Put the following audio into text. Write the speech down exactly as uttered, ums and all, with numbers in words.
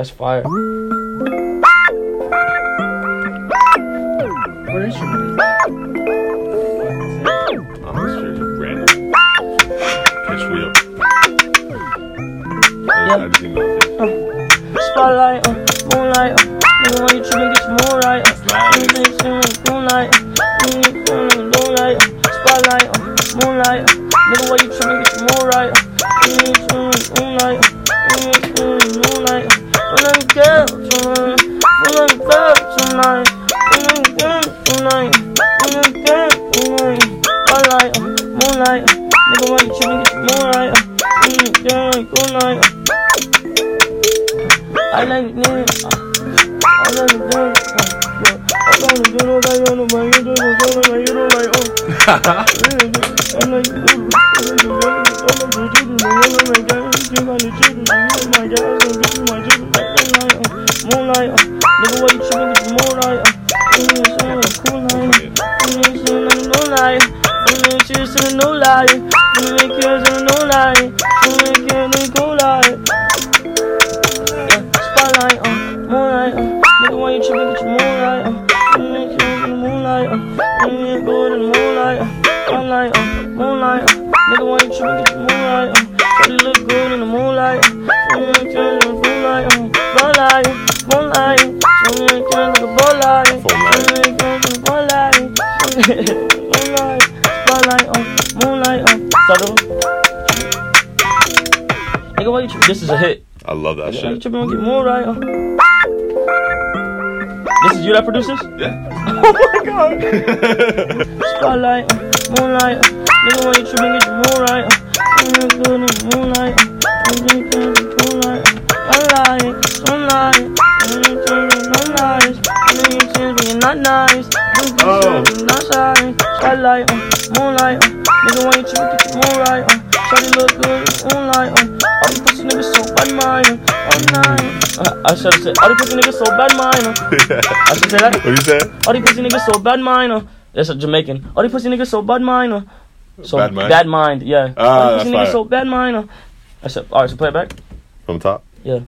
That's fire. What instrument is that? I'm just random. Catch me up. Yeah. I just didn't know if it- Uh, spotlight, uh, moonlight, uh, nigga, why you tripping? Get your moon right, uh, moonlight, uh, moonlight, uh, spotlight, uh, moonlight, uh, nigga, why you tripping? Get your moon right, uh, moonlight, uh, moonlight, uh, moonlight, girl, tonight, moonlight, girl, tonight, moonlight, girl, tonight, moonlight, girl, tonight, spotlight, uh, moonlight, uh, nigga, why you tripping? Get your moon right, uh, moonlight, girl, moonlight, uh, I like it, nigga. I like it, nigga. I like it, nigga. I like it, nigga. I like it, nigga. I like it, moonlight, nigga, why you tripping with the moonlight? Cool night, moonlight, she's in the new light, make yours in the new light, make yours in the cool light. Spotlight, uh, moonlight, uh, nigga, why you tripping with your moonlight, uh, make yours in the moonlight, uh, make go in the moonlight, uh, spotlight, uh, moonlight, uh, nigga, why you tripping with your moonlight, uh, you look good in the moonlight, uh, make yours in the moonlight, uh, spotlight, moonlight, make yours like a bowlight, make yours in the bowlight, moonlight, spotlight, uh, moonlight, uh, subtle. Nigga, why you tripping? This is a hit. I love that Why you shit. tripping on get more right? Uh. This is you that produces? Yeah. Oh my god! Spotlight, uh, moonlight, uh, nigga, why you tripping? Get your moon right, uh, nigga, good in the moonlight, uh, nigga, good in the moonlight, uh, spotlight, moonlight, nigga, changing no nice, nigga, changing not nice, nigga, changing not shy, spotlight, uh, moonlight, uh, nigga, why you tripping? Get your moon right, uh, shawty look good in the moonlight, uh, all these pussy niggas so bad mind, uh, all night, uh, I should have said, all these pussy niggas so bad mind, uh, I should say that. What you say? All these pussy niggas so bad mind, uh. That's a Jamaican. All these pussy niggas so bad mind, uh. So Bad mind? bad mind, yeah. Ah, All these that's pussy niggas fire. so bad mind, uh. I said, alright, so play it back. From top.